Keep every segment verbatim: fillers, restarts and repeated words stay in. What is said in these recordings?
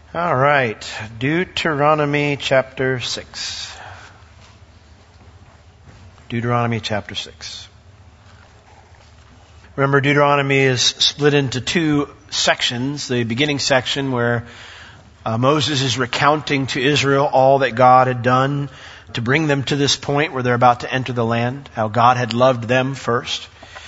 All right, Deuteronomy chapter six. Deuteronomy chapter six. Remember, Deuteronomy is split into two sections. The beginning section where uh, Moses is recounting to Israel all that God had done to bring them to this point where they're about to enter the land, how God had loved them first.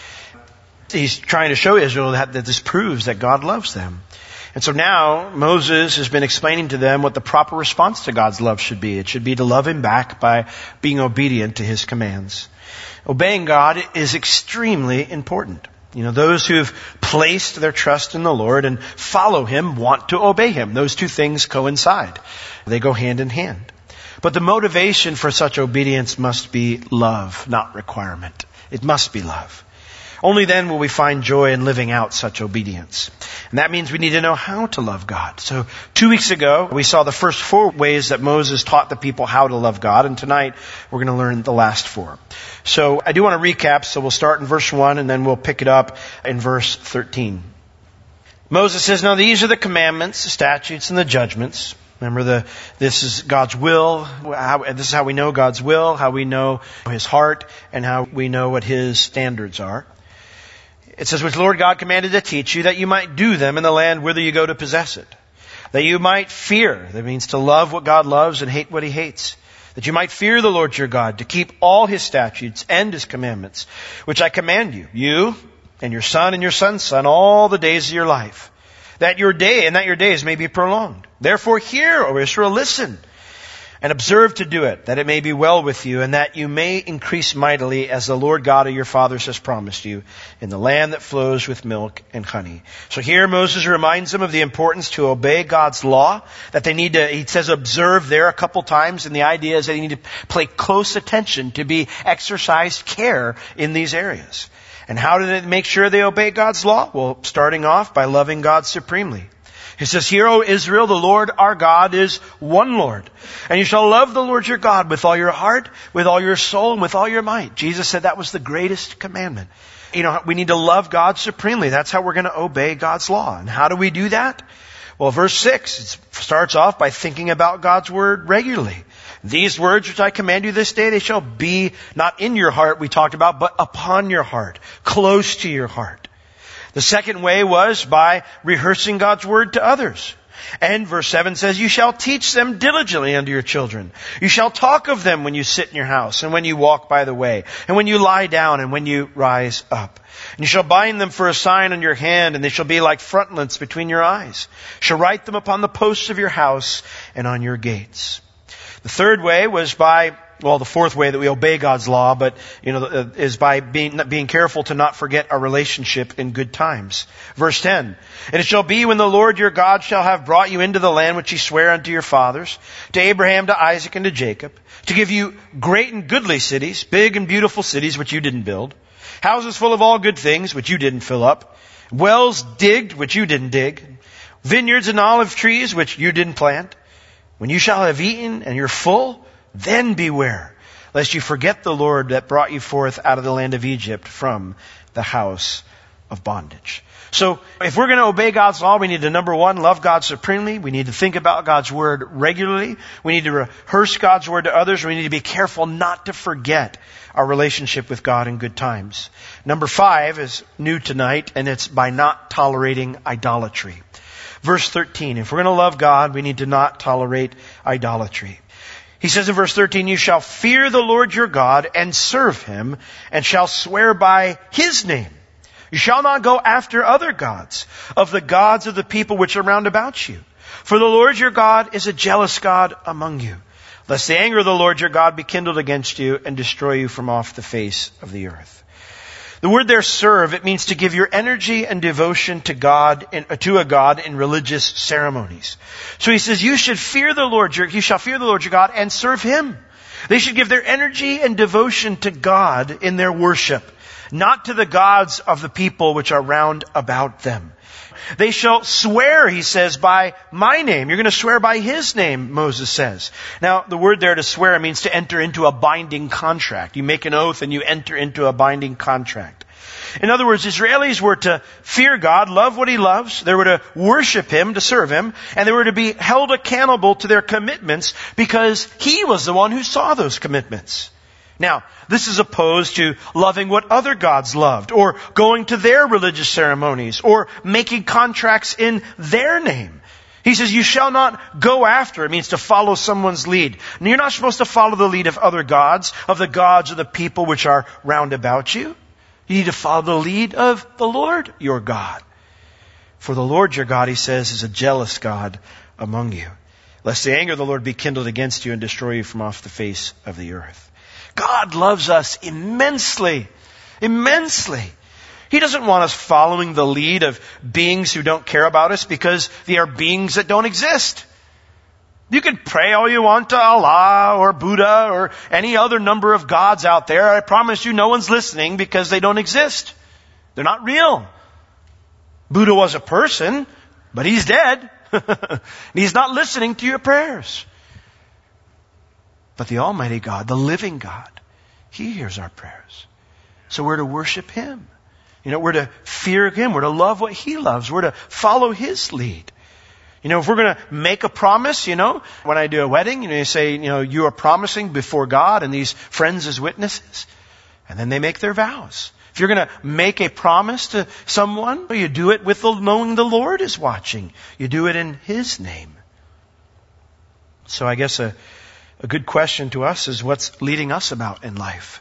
He's trying to show Israel that, that this proves that God loves them. And so now Moses has been explaining to them what the proper response to God's love should be. It should be to love Him back by being obedient to His commands. Obeying God is extremely important. You know, those who've placed their trust in the Lord and follow Him want to obey Him. Those two things coincide. They go hand in hand. But the motivation for such obedience must be love, not requirement. It must be love. Only then will we find joy in living out such obedience. And that means we need to know how to love God. So two weeks ago, we saw the first four ways that Moses taught the people how to love God. And tonight, we're going to learn the last four. So I do want to recap. So we'll start in verse one and then we'll pick it up in verse thirteen. Moses says, "Now these are the commandments, the statutes, and the judgments." Remember, the this is God's will. How, this is how we know God's will, how we know His heart, and how we know what His standards are. It says, "Which the Lord God commanded to teach you, that you might do them in the land whither you go to possess it. That you might fear," that means to love what God loves and hate what He hates. "That you might fear the Lord your God, to keep all His statutes and His commandments, which I command you, you and your son and your son's son, all the days of your life. That your day and that your days may be prolonged. Therefore hear, O Israel, listen, and observe to do it, that it may be well with you, and that you may increase mightily, as the Lord God of your fathers has promised you, in the land that flows with milk and honey." So here Moses reminds them of the importance to obey God's law, that they need to, he says observe there a couple times, and the idea is that they need to pay close attention, to be exercised care in these areas. And how do they make sure they obey God's law? Well, starting off by loving God supremely. He says, "Hear, O Israel, the Lord our God is one Lord. And you shall love the Lord your God with all your heart, with all your soul, and with all your might." Jesus said that was the greatest commandment. You know, we need to love God supremely. That's how we're going to obey God's law. And how do we do that? Well, verse six, it starts off by thinking about God's word regularly. "These words which I command you this day, they shall be not in your heart," we talked about, but upon your heart, close to your heart. The second way was by rehearsing God's word to others. And verse seven says, "You shall teach them diligently unto your children. You shall talk of them when you sit in your house, and when you walk by the way, and when you lie down, and when you rise up. And you shall bind them for a sign on your hand, and they shall be like frontlets between your eyes. You shall write them upon the posts of your house and on your gates." The third way was by, well, the fourth way that we obey God's law, but, you know, is by being, being careful to not forget our relationship in good times. Verse ten, "And it shall be when the Lord your God shall have brought you into the land which He sware unto your fathers, to Abraham, to Isaac, and to Jacob, to give you great and goodly cities, big and beautiful cities which you didn't build, houses full of all good things which you didn't fill up, wells digged which you didn't dig, vineyards and olive trees which you didn't plant. When you shall have eaten and you're full, then beware, lest you forget the Lord that brought you forth out of the land of Egypt from the house of bondage." So if we're going to obey God's law, we need to, number one, love God supremely. We need to think about God's word regularly. We need to rehearse God's word to others. We need to be careful not to forget our relationship with God in good times. Number five is new tonight, and it's by not tolerating idolatry. Verse thirteen, if we're going to love God, we need to not tolerate idolatry. He says in verse thirteen, "You shall fear the Lord your God and serve Him, and shall swear by His name. You shall not go after other gods, of the gods of the people which are round about you. For the Lord your God is a jealous God among you, lest the anger of the Lord your God be kindled against you and destroy you from off the face of the earth." The word there, serve, it means to give your energy and devotion to God, in, to a God in religious ceremonies. So he says, you should fear the Lord, your, you shall fear the Lord your God and serve Him. They should give their energy and devotion to God in their worship, not to the gods of the people which are round about them. They shall swear, he says, by my name. You're going to swear by His name, Moses says. Now, the word there to swear means to enter into a binding contract. You make an oath and you enter into a binding contract. In other words, Israelis were to fear God, love what He loves. They were to worship Him, to serve Him. And they were to be held accountable to their commitments because He was the one who saw those commitments. Now, this is opposed to loving what other gods loved, or going to their religious ceremonies, or making contracts in their name. He says, you shall not go after. It means to follow someone's lead. And you're not supposed to follow the lead of other gods, of the gods of the people which are round about you. You need to follow the lead of the Lord your God. For the Lord your God, He says, is a jealous God among you, lest the anger of the Lord be kindled against you and destroy you from off the face of the earth. God loves us immensely, immensely. He doesn't want us following the lead of beings who don't care about us because they are beings that don't exist. You can pray all you want to Allah or Buddha or any other number of gods out there. I promise you no one's listening because they don't exist. They're not real. Buddha was a person, but he's dead. He's not listening to your prayers. But the Almighty God, the living God, He hears our prayers. So we're to worship Him. You know, we're to fear Him. We're to love what He loves. We're to follow His lead. You know, if we're going to make a promise, you know, when I do a wedding, you know, you say, you know, you are promising before God and these friends as witnesses. And then they make their vows. If you're going to make a promise to someone, you do it with the knowing the Lord is watching. You do it in His name. So I guess a, a good question to us is what's leading us about in life?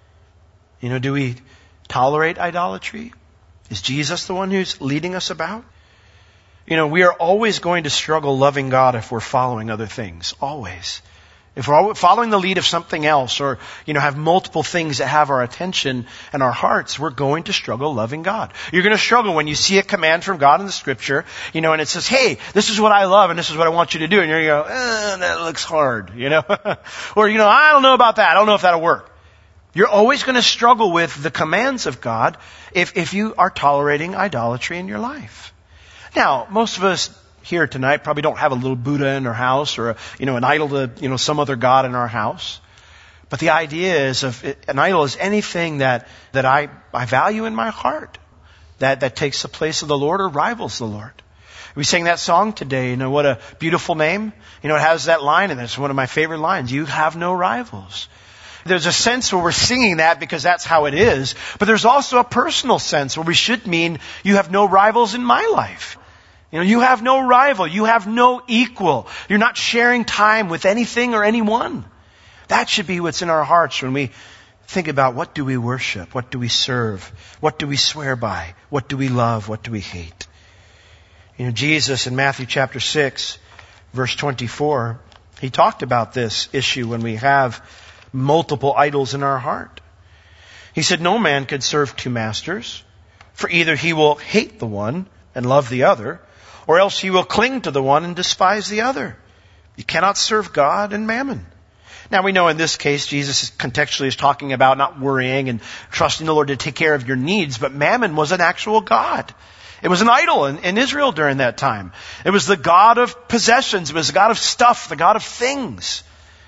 You know, do we tolerate idolatry? Is Jesus the one who's leading us about? You know, we are always going to struggle loving God if we're following other things. Always. If we're following the lead of something else or, you know, have multiple things that have our attention and our hearts, we're going to struggle loving God. You're going to struggle when you see a command from God in the Scripture, you know, and it says, hey, this is what I love and this is what I want you to do. And you're going to go, eh, that looks hard, you know. Or, you know, I don't know about that. I don't know if that'll work. You're always going to struggle with the commands of God if, if you are tolerating idolatry in your life. Now, most of us here tonight probably don't have a little Buddha in our house or, a, you know, an idol to, you know, some other god in our house. But the idea is of an idol is anything that, that I, I value in my heart that, that takes the place of the Lord or rivals the Lord. We sang that song today, you know, what a beautiful name. You know, it has that line in it. It's one of my favorite lines. You have no rivals. There's a sense where we're singing that because that's how it is. But there's also a personal sense where we should mean you have no rivals in my life. You know, you have no rival. You have no equal. You're not sharing time with anything or anyone. That should be what's in our hearts when we think about what do we worship? What do we serve? What do we swear by? What do we love? What do we hate? You know, Jesus in Matthew chapter six, verse twenty-four, He talked about this issue when we have multiple idols in our heart. He said, no man can serve two masters, for either he will hate the one and love the other, or else he will cling to the one and despise the other. You cannot serve God and mammon. Now we know in this case, Jesus contextually is talking about not worrying and trusting the Lord to take care of your needs, but mammon was an actual god. It was an idol in, in Israel during that time. It was the god of possessions. It was the god of stuff, the god of things.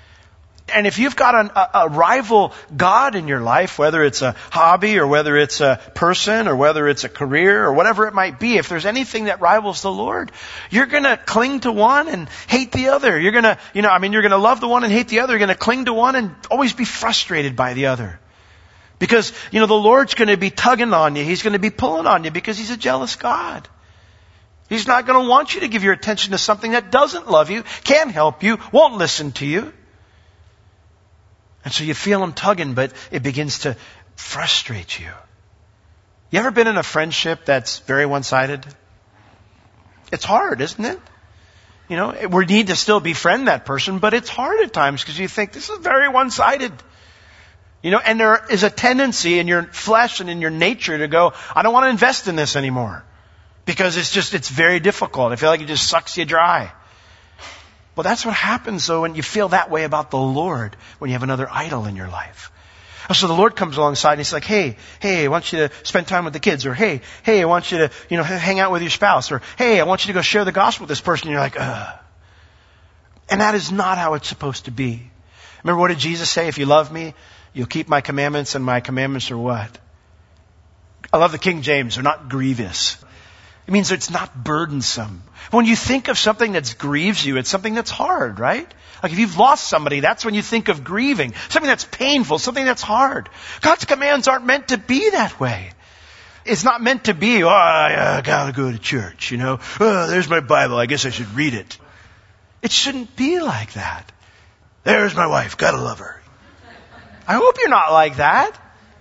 And if you've got an, a, a rival god in your life, whether it's a hobby or whether it's a person or whether it's a career or whatever it might be, if there's anything that rivals the Lord, you're going to cling to one and hate the other. You're going to, you know, I mean, you're going to love the one and hate the other. You're going to cling to one and always be frustrated by the other. Because, you know, the Lord's going to be tugging on you. He's going to be pulling on you because He's a jealous God. He's not going to want you to give your attention to something that doesn't love you, can't help you, won't listen to you. And so you feel Him tugging, but it begins to frustrate you. You ever been in a friendship that's very one-sided? It's hard, isn't it? You know, we need to still befriend that person, but it's hard at times because you think, this is very one-sided. You know, and there is a tendency in your flesh and in your nature to go, I don't want to invest in this anymore. Because it's just, it's very difficult. I feel like it just sucks you dry. Well, that's what happens, though, when you feel that way about the Lord, when you have another idol in your life. So the Lord comes alongside and He's like, hey, hey, I want you to spend time with the kids. Or, hey, hey, I want you to, you know, hang out with your spouse. Or, hey, I want you to go share the gospel with this person. And you're like, ugh. And that is not how it's supposed to be. Remember, what did Jesus say? If you love me, you'll keep my commandments, and my commandments are what? I love the King James. They're not grievous. It means it's not burdensome. When you think of something that grieves you, it's something that's hard, right? Like if you've lost somebody, that's when you think of grieving. Something that's painful, something that's hard. God's commands aren't meant to be that way. It's not meant to be, oh, I, I gotta go to church, you know. Oh, there's my Bible, I guess I should read it. It shouldn't be like that. There's my wife, gotta love her. I hope you're not like that.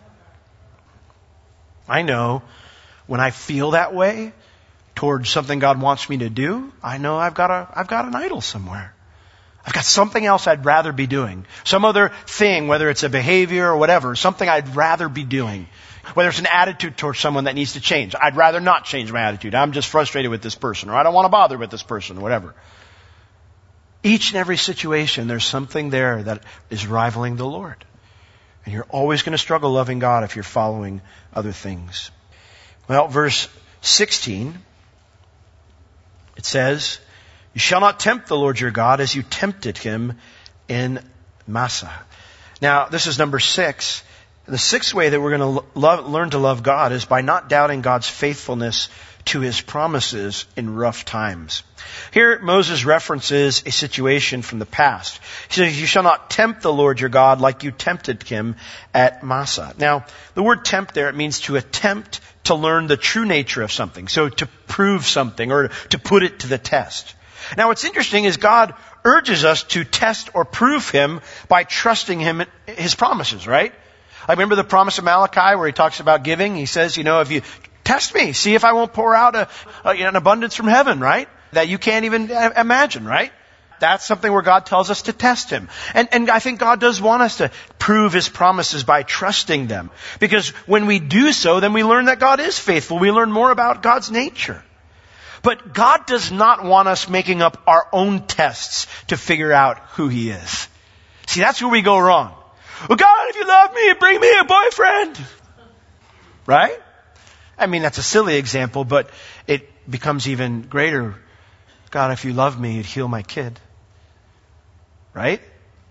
I know when I feel that way towards something God wants me to do, I know I've got a, I've got an idol somewhere. I've got something else I'd rather be doing. Some other thing, whether it's a behavior or whatever, something I'd rather be doing. Whether it's an attitude towards someone that needs to change. I'd rather not change my attitude. I'm just frustrated with this person, or I don't want to bother with this person, or whatever. Each and every situation, there's something there that is rivaling the Lord. And you're always going to struggle loving God if you're following other things. Well, verse sixteen, it says, you shall not tempt the Lord your God as you tempted him in Massah. Now, this is number six. The sixth way that we're going to love, learn to love God is by not doubting God's faithfulness to his promises in rough times. Here, Moses references a situation from the past. He says, you shall not tempt the Lord your God like you tempted him at Massah. Now, the word tempt there, it means to attempt to learn the true nature of something. So to prove something or to put it to the test. Now, what's interesting is God urges us to test or prove him by trusting him in his promises, right? I remember the promise of Malachi where he talks about giving. He says, you know, if you test me, see if I won't pour out a, a, an abundance from heaven, right? That you can't even imagine, right? That's something where God tells us to test him. And, and I think God does want us to prove his promises by trusting them. Because when we do so, then we learn that God is faithful. We learn more about God's nature. But God does not want us making up our own tests to figure out who he is. See, that's where we go wrong. Well, God, if you love me, bring me a boyfriend. Right? I mean, that's a silly example, but it becomes even greater. God, if you love me, you'd heal my kid. Right?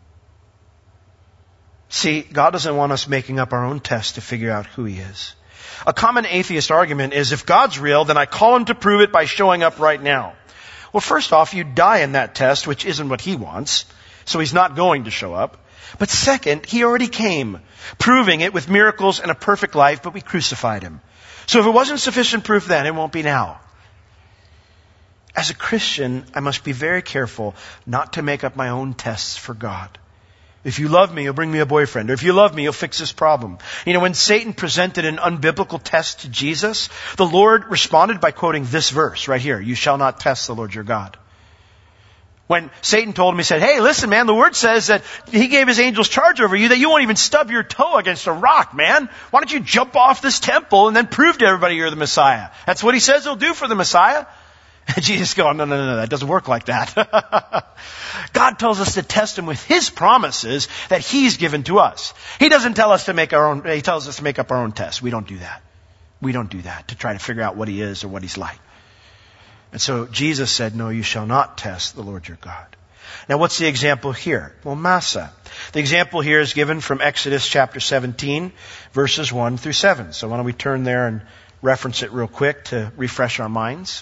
See, God doesn't want us making up our own tests to figure out who he is. A common atheist argument is, if God's real, then I call him to prove it by showing up right now. Well, first off, you die in that test, which isn't what he wants, so he's not going to show up. But second, he already came, proving it with miracles and a perfect life, but we crucified him. So if it wasn't sufficient proof then, it won't be now. As a Christian, I must be very careful not to make up my own tests for God. If you love me, you'll bring me a boyfriend. Or if you love me, you'll fix this problem. You know, when Satan presented an unbiblical test to Jesus, the Lord responded by quoting this verse right here. You shall not test the Lord your God. When Satan told him, he said, hey, listen, man, the word says that he gave his angels charge over you, that you won't even stub your toe against a rock, man. Why don't you jump off this temple and then prove to everybody you're the Messiah? That's what he says he'll do for the Messiah. And Jesus goes, no, no, no, no, that doesn't work like that. God tells us to test him with his promises that he's given to us. He doesn't tell us to make our own, he tells us to make up our own tests. We don't do that. We don't do that to try to figure out what he is or what he's like. And so Jesus said, no, you shall not test the Lord your God. Now what's the example here? Well, Massah. The example here is given from Exodus chapter seventeen, verses one through seven. So why don't we turn there and reference it real quick to refresh our minds.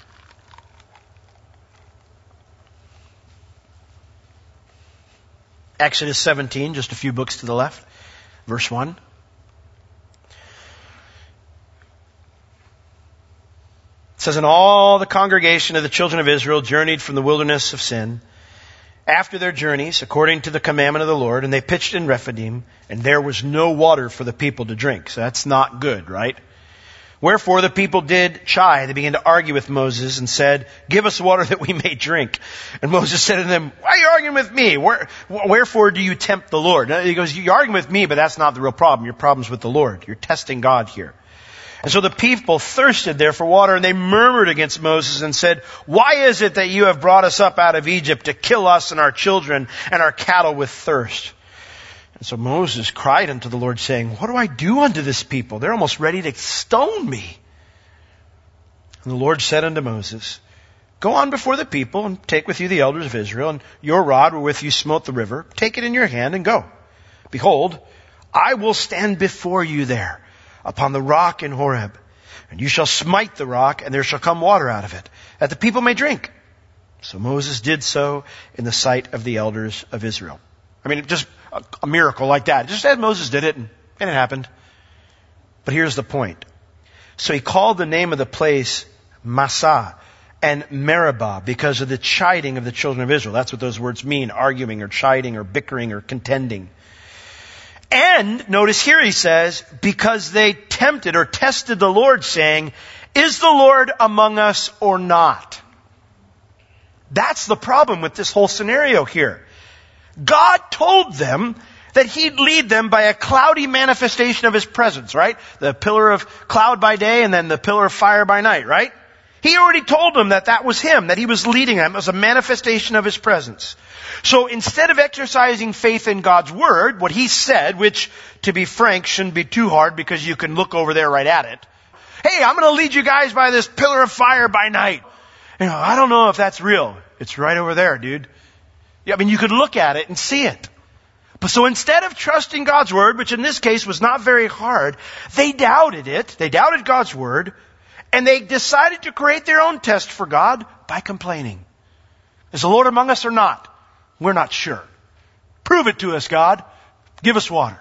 Exodus seventeen, just a few books to the left, verse one. It says, and all the congregation of the children of Israel journeyed from the wilderness of Sin after their journeys, according to the commandment of the Lord, and they pitched in Rephidim, and there was no water for the people to drink. So that's not good, right? Wherefore the people did chide. They began to argue with Moses and said, give us water that we may drink. And Moses said to them, why are you arguing with me? Where, wherefore do you tempt the Lord? He goes, you're arguing with me, but that's not the real problem. Your problem's with the Lord. You're testing God here. And so the people thirsted there for water, and they murmured against Moses and said, why is it that you have brought us up out of Egypt to kill us and our children and our cattle with thirst? And so Moses cried unto the Lord, saying, what do I do unto this people? They're almost ready to stone me. And the Lord said unto Moses, go on before the people and take with you the elders of Israel, and your rod wherewith you smote the river, take it in your hand and go. Behold, I will stand before you there. upon the rock in Horeb. And you shall smite the rock, and there shall come water out of it, that the people may drink. So Moses did so in the sight of the elders of Israel. I mean, just a, a miracle like that. Just as Moses did it, and, and it happened. But here's the point. So he called the name of the place Massah and Meribah because of the chiding of the children of Israel. That's what those words mean, arguing or chiding or bickering or contending. And notice here he says, because they tempted or tested the Lord, saying, is the Lord among us or not? That's the problem with this whole scenario here. God told them that He'd lead them by a cloudy manifestation of His presence, right? The pillar of cloud by day and then the pillar of fire by night, right? He already told them that that was Him, that He was leading them. It was a manifestation of His presence. So instead of exercising faith in God's Word, what He said, which, to be frank, shouldn't be too hard because you can look over there right at it. Hey, I'm going to lead you guys by this pillar of fire by night. You know, I don't know if that's real. It's right over there, dude. Yeah, I mean, you could look at it and see it. But so instead of trusting God's Word, which in this case was not very hard, they doubted it. They doubted God's Word. And they decided to create their own test for God by complaining. Is the Lord among us or not? We're not sure. Prove it to us, God. Give us water.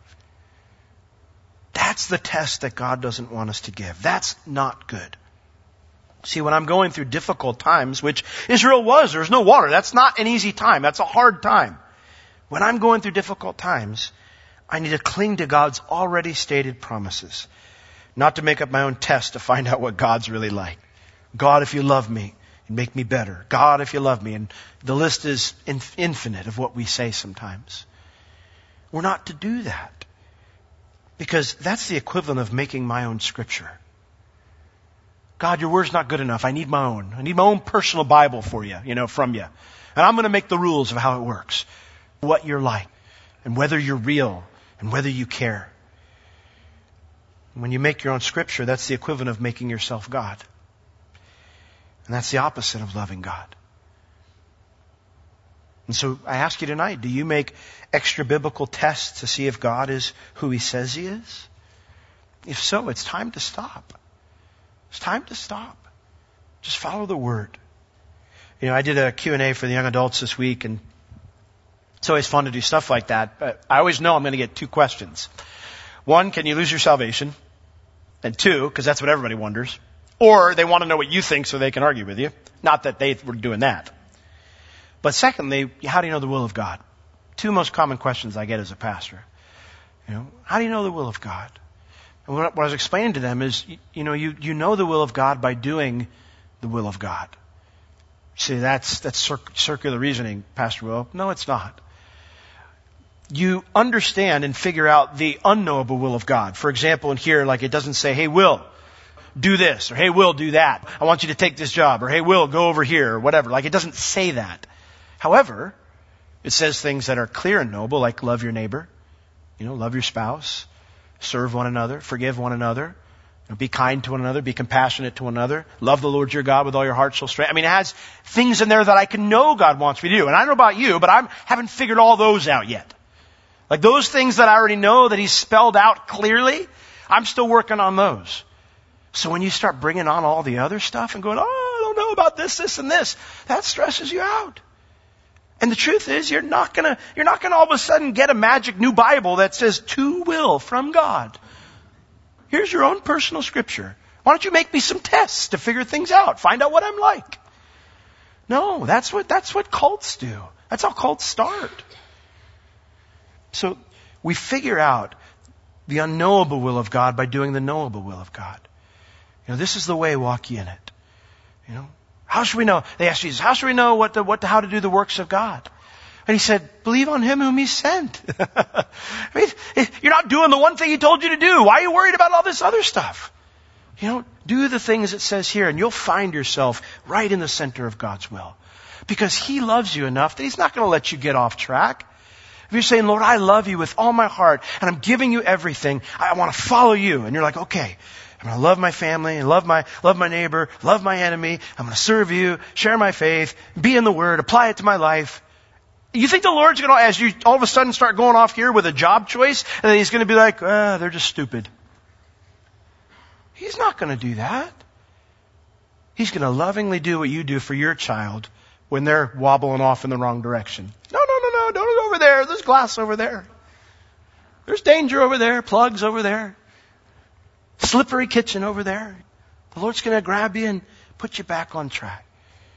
That's the test that God doesn't want us to give. That's not good. See, when I'm going through difficult times, which Israel was, there's no water. That's not an easy time. That's a hard time. When I'm going through difficult times, I need to cling to God's already stated promises. Not to make up my own test to find out what God's really like. God, if you love me, and make me better. God, if you love me. And the list is infinite of what we say sometimes. We're not to do that. Because that's the equivalent of making my own scripture. God, your word's not good enough. I need my own. I need my own personal Bible for you, you know, from you. And I'm going to make the rules of how it works. What you're like. And whether you're real. And whether you care. When you make your own scripture, that's the equivalent of making yourself God. And that's the opposite of loving God. And so I ask you tonight, do you make extra biblical tests to see if God is who He says He is? If so, it's time to stop. It's time to stop. Just follow the Word. You know, I did a Q and A for the young adults this week, and it's always fun to do stuff like that. But I always know I'm going to get two questions. One, can you lose your salvation? And two, because that's what everybody wonders. Or they want to know what you think so they can argue with you. Not that they were doing that. But secondly, how do you know the will of God? Two most common questions I get as a pastor. You know, how do you know the will of God? And what I was explaining to them is, you know, you, you know the will of God by doing the will of God. See, that's, that's circular reasoning, Pastor Will. No, it's not. You understand and figure out the unknowable will of God. For example, in here, like it doesn't say, hey, Will, do this, or hey, Will, do that. I want you to take this job, or hey, Will, go over here, or whatever. Like it doesn't say that. However, it says things that are clear and noble, like love your neighbor, you know, love your spouse, serve one another, forgive one another, you know, be kind to one another, be compassionate to one another, love the Lord your God with all your heart, soul, strength. I mean, it has things in there that I can know God wants me to do. And I don't know about you, but I haven't figured all those out yet. Like those things that I already know that He's spelled out clearly, I'm still working on those. So when you start bringing on all the other stuff and going, oh, I don't know about this, this, and this, that stresses you out. And the truth is, you're not gonna, you're not gonna all of a sudden get a magic new Bible that says to will from God. Here's your own personal scripture. Why don't you make me some tests to figure things out? Find out what I'm like. No, that's what, that's what cults do. That's how cults start. So we figure out the unknowable will of God by doing the knowable will of God. You know, this is the way, walk ye in it. You know, how should we know? They asked Jesus, how should we know what the, what the, how to do the works of God? And He said, believe on Him whom He sent. I mean, you're not doing the one thing He told you to do. Why are you worried about all this other stuff? You know, do the things it says here and you'll find yourself right in the center of God's will. Because He loves you enough that He's not going to let you get off track. If you're saying, Lord, I love you with all my heart and I'm giving you everything, I want to follow you. And you're like, okay, I'm going to love my family and love my, love my neighbor, love my enemy. I'm going to serve you, share my faith, be in the Word, apply it to my life. You think the Lord's going to, as you all of a sudden start going off here with a job choice, and then He's going to be like, ah, they're just stupid. He's not going to do that. He's going to lovingly do what you do for your child when they're wobbling off in the wrong direction. No, no, no, no, don't go over there. There's glass over there. There's danger over there, plugs over there, slippery kitchen over there. The Lord's going to grab you and put you back on track.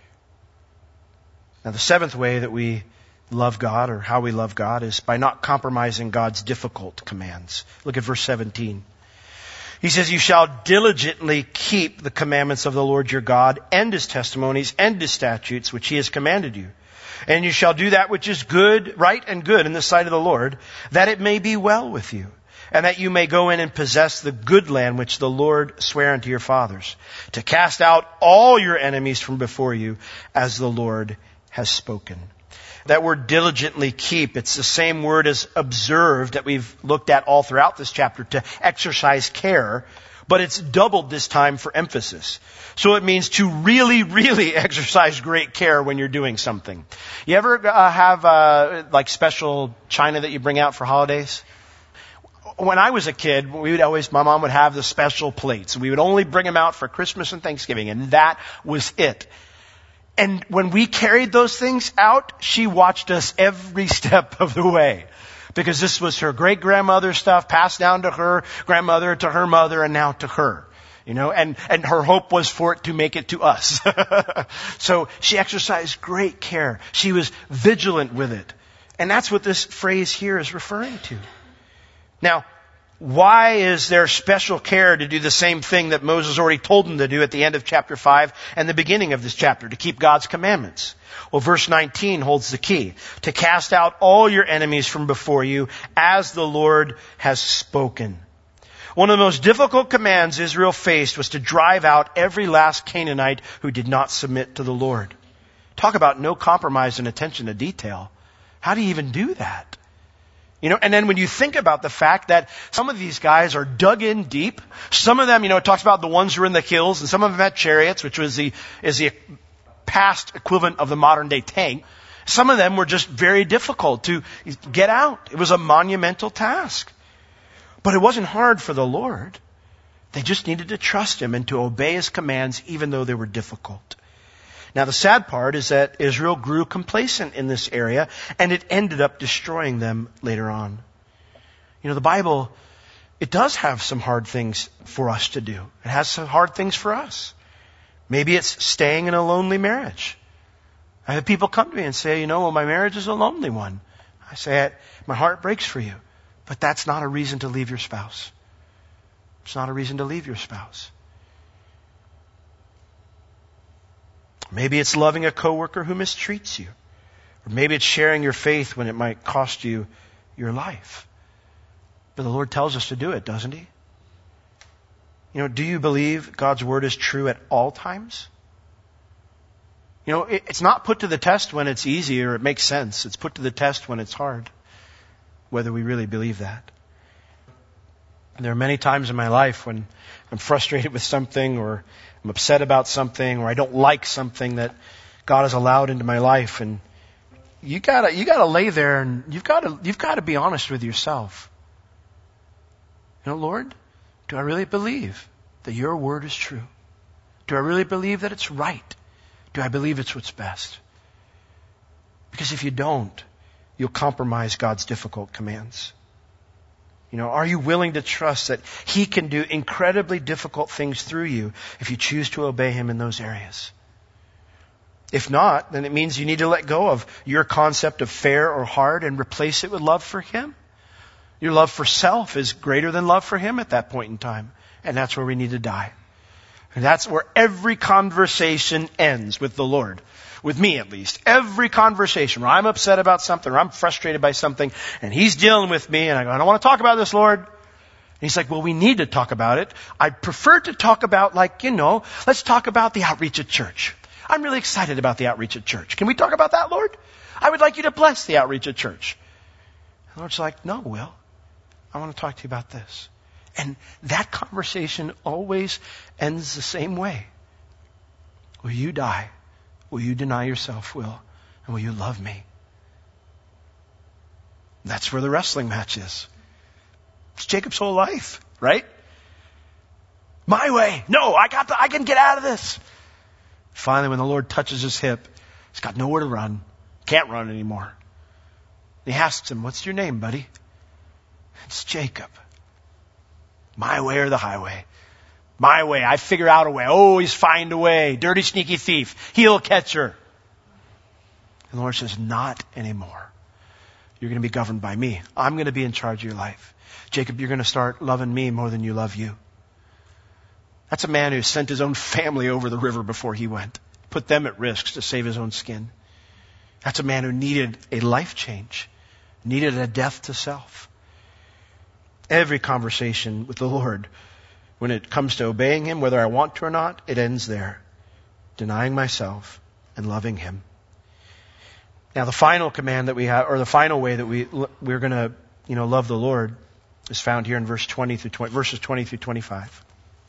Now, the seventh way that we love God, or how we love God, is by not compromising God's difficult commands. Look at verse seventeen. He says, you shall diligently keep the commandments of the Lord your God and His testimonies and His statutes, which He has commanded you. And you shall do that which is good, right and good in the sight of the Lord, that it may be well with you, and that you may go in and possess the good land which the Lord sware unto your fathers, to cast out all your enemies from before you, as the Lord has spoken. That word diligently keep, it's the same word as observe that we've looked at all throughout this chapter, to exercise care, but it's doubled this time for emphasis. So it means to really, really exercise great care when you're doing something. You ever uh, have uh, like special china that you bring out for holidays? When I was a kid, we would always, my mom would have the special plates. We would only bring them out for Christmas and Thanksgiving, and that was it. And when we carried those things out, she watched us every step of the way. Because this was her great-grandmother's stuff, passed down to her grandmother, to her mother, and now to her. You know, and, and her hope was for it to make it to us. So she exercised great care. She was vigilant with it. And that's what this phrase here is referring to. Now, why is there special care to do the same thing that Moses already told them to do at the end of chapter five and the beginning of this chapter, to keep God's commandments? Well, verse nineteen holds the key. To cast out all your enemies from before you, as the Lord has spoken. One of the most difficult commands Israel faced was to drive out every last Canaanite who did not submit to the Lord. Talk about no compromise and attention to detail. How do you even do that? You know, and then when you think about the fact that some of these guys are dug in deep, some of them, you know, it talks about the ones who are in the hills, and some of them had chariots, which was the, is the past equivalent of the modern day tank. Some of them were just very difficult to get out. It was a monumental task. But it wasn't hard for the Lord. They just needed to trust Him and to obey His commands, even though they were difficult. Now, the sad part is that Israel grew complacent in this area, and it ended up destroying them later on. You know, the Bible, it does have some hard things for us to do. It has some hard things for us. Maybe it's staying in a lonely marriage. I have people come to me and say, you know, well, my marriage is a lonely one. I say, my heart breaks for you. But that's not a reason to leave your spouse. It's not a reason to leave your spouse. Maybe it's loving a coworker who mistreats you. Or maybe it's sharing your faith when it might cost you your life. But the Lord tells us to do it, doesn't He? You know, do you believe God's Word is true at all times? You know, it's not put to the test when it's easy or it makes sense. It's put to the test when it's hard, whether we really believe that. And there are many times in my life when I'm frustrated with something, or I'm upset about something, or I don't like something that God has allowed into my life, and you gotta you gotta lay there and you've gotta you've gotta be honest with yourself. You know, Lord, do I really believe that Your Word is true? Do I really believe that it's right? Do I believe it's what's best? Because if you don't, you'll compromise God's difficult commands. You know, are you willing to trust that He can do incredibly difficult things through you if you choose to obey Him in those areas? If not, then it means you need to let go of your concept of fair or hard and replace it with love for Him. Your love for self is greater than love for Him at that point in time. And that's where we need to die. And that's where every conversation ends with the Lord. With me, at least. Every conversation where I'm upset about something or I'm frustrated by something and He's dealing with me and I go, I don't want to talk about this, Lord. And He's like, well, we need to talk about it. I prefer to talk about, like, you know, let's talk about the outreach at church. I'm really excited about the outreach at church. Can we talk about that, Lord? I would like you to bless the outreach at church. The Lord's like, no, Will. I want to talk to you about this. And that conversation always ends the same way. Will you die? Will you deny yourself, Will? And will you love me? That's where the wrestling match is. It's Jacob's whole life, right? My way. No, I got the, I can get out of this. Finally, when the Lord touches his hip, he's got nowhere to run. Can't run anymore. He asks him, what's your name, buddy? It's Jacob. My way or the highway. My way. I figure out a way. Always find a way. Dirty, sneaky thief. He'll catch her. And the Lord says, not anymore. You're going to be governed by me. I'm going to be in charge of your life. Jacob, you're going to start loving me more than you love you. That's a man who sent his own family over the river before he went. Put them at risk to save his own skin. That's a man who needed a life change. Needed a death to self. Every conversation with the Lord, when it comes to obeying him, whether I want to or not, it ends there. Denying myself and loving him. Now the final command that we have, or the final way that we, we're going to, you know, love the Lord is found here in verse twenty through twenty, verses twenty through twenty-five.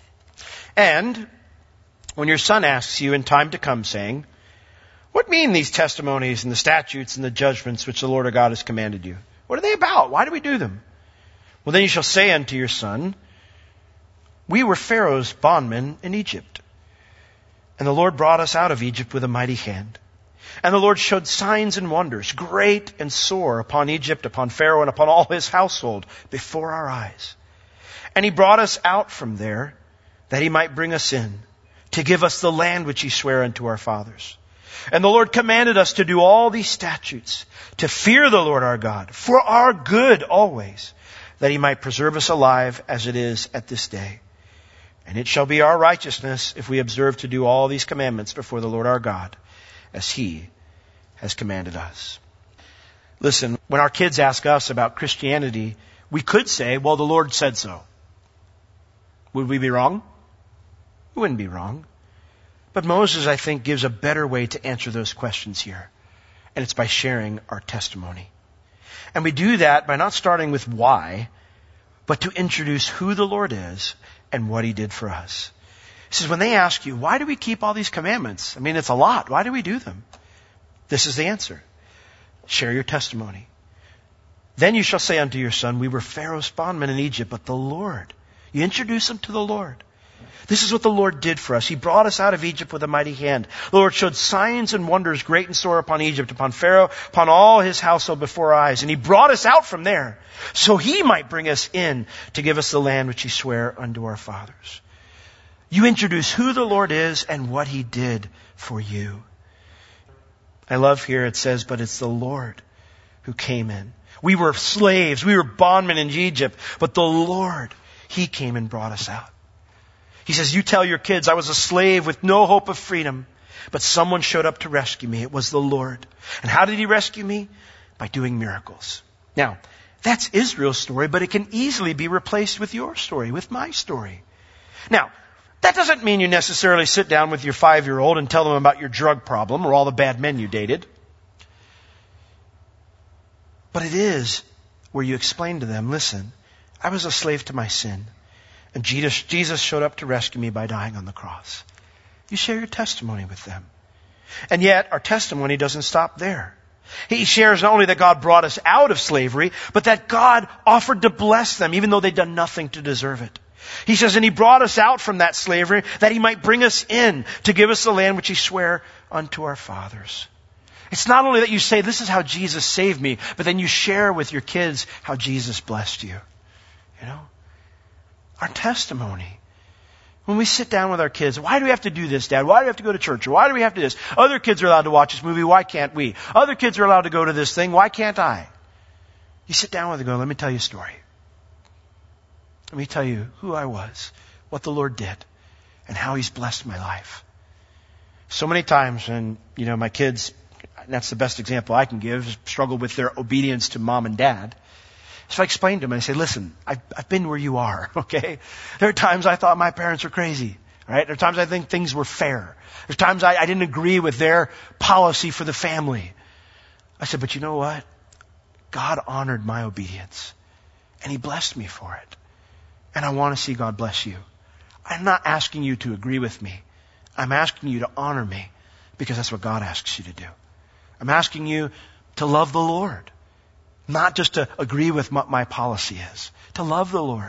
And when your son asks you in time to come, saying, what mean these testimonies and the statutes and the judgments which the Lord our God has commanded you? What are they about? Why do we do them? Well, then you shall say unto your son, we were Pharaoh's bondmen in Egypt. And the Lord brought us out of Egypt with a mighty hand. And the Lord showed signs and wonders, great and sore, upon Egypt, upon Pharaoh, and upon all his household, before our eyes. And he brought us out from there, that he might bring us in, to give us the land which he sware unto our fathers. And the Lord commanded us to do all these statutes, to fear the Lord our God, for our good always, that he might preserve us alive as it is at this day. And it shall be our righteousness if we observe to do all these commandments before the Lord our God, as he has commanded us. Listen, when our kids ask us about Christianity, we could say, well, the Lord said so. Would we be wrong? We wouldn't be wrong. But Moses, I think, gives a better way to answer those questions here. And it's by sharing our testimony. And we do that by not starting with why, but to introduce who the Lord is and what he did for us. He says, when they ask you, why do we keep all these commandments? I mean, it's a lot. Why do we do them? This is the answer. Share your testimony. Then you shall say unto your son, we were Pharaoh's bondmen in Egypt, but the Lord. You introduce them to the Lord. This is what the Lord did for us. He brought us out of Egypt with a mighty hand. The Lord showed signs and wonders great and sore upon Egypt, upon Pharaoh, upon all his household before our eyes. And he brought us out from there, so he might bring us in to give us the land which he sware unto our fathers. You introduce who the Lord is and what he did for you. I love here it says, but it's the Lord who came in. We were slaves. We were bondmen in Egypt, but the Lord, he came and brought us out. He says, you tell your kids, I was a slave with no hope of freedom, but someone showed up to rescue me. It was the Lord. And how did he rescue me? By doing miracles. Now, that's Israel's story, but it can easily be replaced with your story, with my story. Now, that doesn't mean you necessarily sit down with your five-year-old and tell them about your drug problem or all the bad men you dated. But it is where you explain to them, listen, I was a slave to my sin. And Jesus, Jesus showed up to rescue me by dying on the cross. You share your testimony with them. And yet, our testimony doesn't stop there. He shares not only that God brought us out of slavery, but that God offered to bless them, even though they'd done nothing to deserve it. He says, and he brought us out from that slavery, that he might bring us in to give us the land which he sware unto our fathers. It's not only that you say, this is how Jesus saved me, but then you share with your kids how Jesus blessed you. You know? Our testimony. When we sit down with our kids, why do we have to do this, Dad? Why do we have to go to church? Or why do we have to do this? Other kids are allowed to watch this movie. Why can't we? Other kids are allowed to go to this thing. Why can't I? You sit down with them and go, let me tell you a story. Let me tell you who I was, what the Lord did, and how he's blessed my life. So many times when, you know, my kids, and that's the best example I can give, struggle with their obedience to mom and dad. So I explained to them and I said, listen, I've, I've been where you are, okay? There are times I thought my parents were crazy, right? There are times I think things were fair. There's times I, I didn't agree with their policy for the family. I said, but you know what? God honored my obedience and he blessed me for it. And I want to see God bless you. I'm not asking you to agree with me. I'm asking you to honor me because that's what God asks you to do. I'm asking you to love the Lord. Not just to agree with what my policy is. To love the Lord.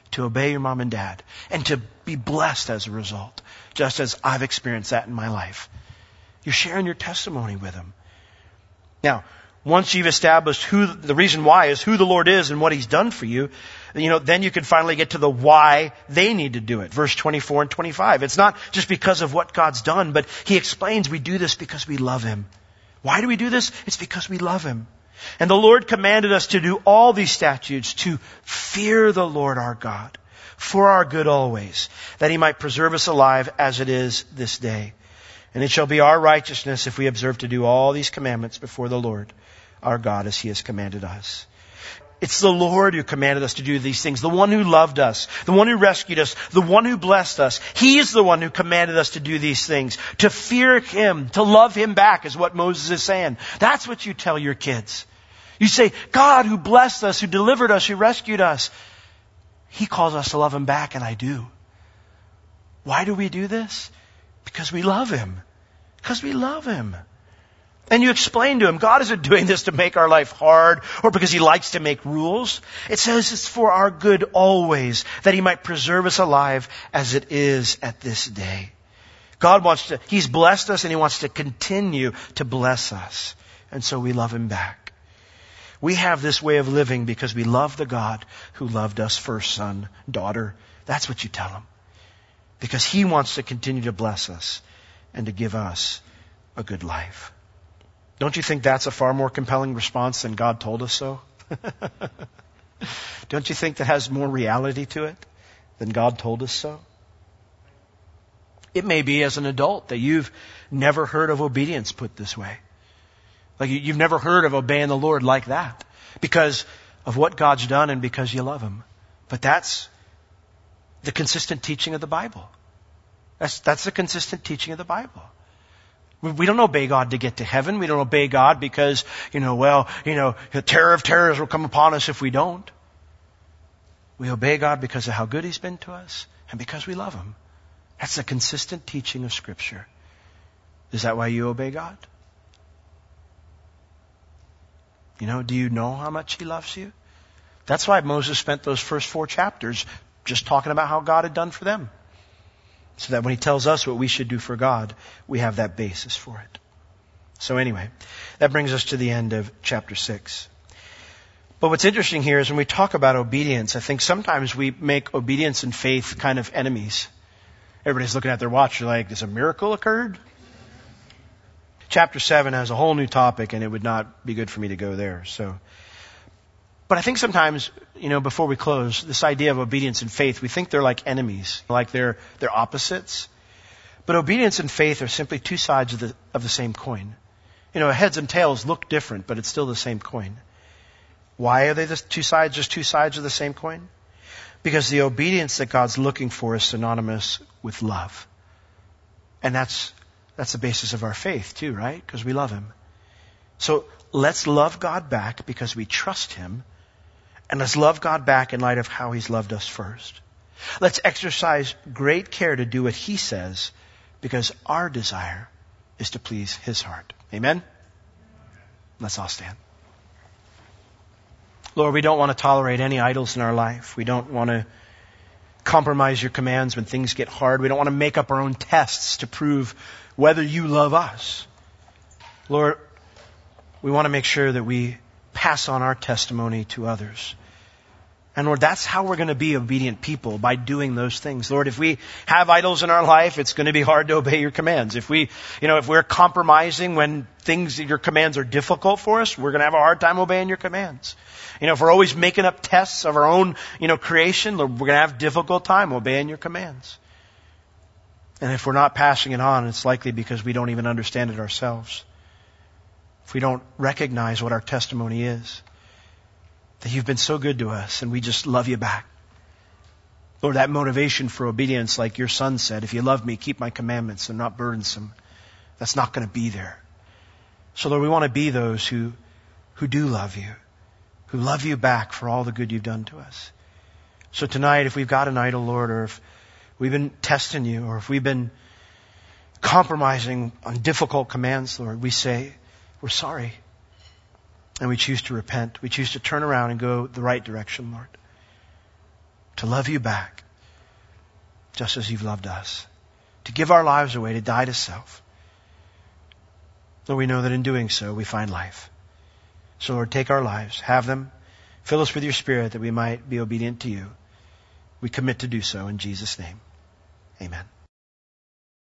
to obey your mom and dad and to be blessed as a result, just as I've experienced that in my life. You're sharing your testimony with them. Now, once you've established who, the reason why is who the Lord is and what He's done for you, you know, then you can finally get to the why they need to do it. Verse twenty-four and twenty-five. It's not just because of what God's done, but He explains we do this because we love Him. Why do we do this? It's because we love Him. And the Lord commanded us to do all these statutes, to fear the Lord our God, for our good always, that He might preserve us alive as it is this day. And it shall be our righteousness if we observe to do all these commandments before the Lord our God as He has commanded us. It's the Lord who commanded us to do these things, the one who loved us, the one who rescued us, the one who blessed us. He is the one who commanded us to do these things, to fear Him, to love Him back is what Moses is saying. That's what you tell your kids. You say, God who blessed us, who delivered us, who rescued us, He calls us to love Him back, and I do. Why do we do this? Because we love Him. Because we love Him. And you explain to him, God isn't doing this to make our life hard or because He likes to make rules. It says it's for our good always, that He might preserve us alive as it is at this day. God wants to, He's blessed us and He wants to continue to bless us. And so we love Him back. We have this way of living because we love the God who loved us first, son, daughter. That's what you tell Him. Because He wants to continue to bless us and to give us a good life. Don't you think that's a far more compelling response than God told us so? Don't you think that has more reality to it than God told us so? It may be as an adult that you've never heard of obedience put this way. Like you've never heard of obeying the Lord like that because of what God's done and because you love Him. But that's the consistent teaching of the Bible. That's, that's the consistent teaching of the Bible. We don't obey God to get to heaven. We don't obey God because, you know, well, you know, the terror of terrors will come upon us if we don't. We obey God because of how good He's been to us and because we love Him. That's the consistent teaching of Scripture. Is that why you obey God? You know, do you know how much He loves you? That's why Moses spent those first four chapters just talking about how God had done for them. So that when He tells us what we should do for God, we have that basis for it. So anyway, that brings us to the end of chapter six. But what's interesting here is when we talk about obedience, I think sometimes we make obedience and faith kind of enemies. Everybody's looking at their watch, they're like, has a miracle occurred? Chapter seven has a whole new topic and it would not be good for me to go there. So, but I think sometimes, you know, before we close, this idea of obedience and faith, we think they're like enemies, like they're, they're opposites. But obedience and faith are simply two sides of the, of the same coin. You know, heads and tails look different, but it's still the same coin. Why are they the two sides, just two sides of the same coin? Because the obedience that God's looking for is synonymous with love. And that's, that's the basis of our faith too, right? Because we love Him. So let's love God back because we trust Him. And let's love God back in light of how He's loved us first. Let's exercise great care to do what He says because our desire is to please His heart. Amen? Let's all stand. Lord, we don't want to tolerate any idols in our life. We don't want to compromise Your commands when things get hard. We don't want to make up our own tests to prove whether You love us. Lord, we want to make sure that we pass on our testimony to others. And Lord, that's how we're going to be obedient people, by doing those things. Lord, if we have idols in our life, it's going to be hard to obey Your commands. If we, you know, if we're compromising when things, Your commands are difficult for us, we're going to have a hard time obeying Your commands. You know, if we're always making up tests of our own, you know, creation, Lord, we're going to have a difficult time obeying Your commands. And if we're not passing it on, it's likely because we don't even understand it ourselves. If we don't recognize what our testimony is, that You've been so good to us and we just love You back. Lord, that motivation for obedience, like Your Son said, if you love Me, keep My commandments. They're not burdensome. That's not going to be there. So Lord, we want to be those who, who do love You, who love You back for all the good You've done to us. So tonight, if we've got an idol, Lord, or if we've been testing You, or if we've been compromising on difficult commands, Lord, we say, we're sorry. And we choose to repent. We choose to turn around and go the right direction, Lord. to love you back just as you've loved us, to give our lives away, to die to self. Lord, we know that in doing so, we find life. So Lord, take our lives, have them, fill us with your Spirit that we might be obedient to you. We commit to do so in Jesus' name. Amen.